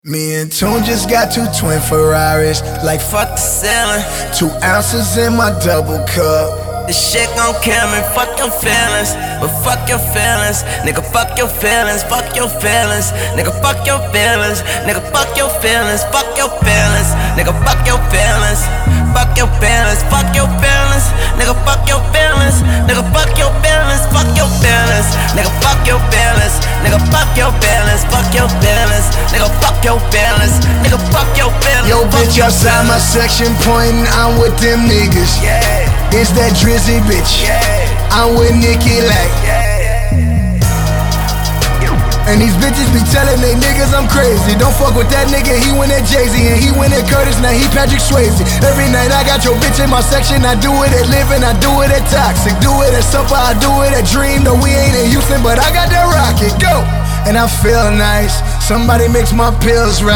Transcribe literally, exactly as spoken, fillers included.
Me and Tune just got two twin Ferraris. Like fuck the ceiling. Two ounces in my double cup. This shit gon' kill me, fuck your feelings. But fuck your feelings. Nigga, fuck your feelings, fuck your feelings. Nigga, fuck your feelings. Nigga, fuck your feelings, fuck your feelings. Nigga, fuck your feelings. Fuck your feelings, fuck your feelings. Nigga, fuck your feelings. Nigga, fuck your feelings, fuck your feelings. Nigga, fuck your feelings. Nigga, fuck your feelings, fuck your feelings. Nigga, fuck your feelings. Nigga, fuck your feelings. Yo, bitch outside my section pointing, I'm with them niggas. Yeah. It's that Drizzy bitch. Yeah. I'm with Nicki like. Yeah. And these bitches be telling they niggas I'm crazy. Don't fuck with that nigga, he went at Jay-Z. And he went at Curtis, now he Patrick Swayze. Every night I got your bitch in my section. I do it at Living, I do it at Toxic. Do it at Supper, I do it at Dream. No, we ain't in Houston, but I got that rocket, go! And I feel nice, somebody makes my pills right.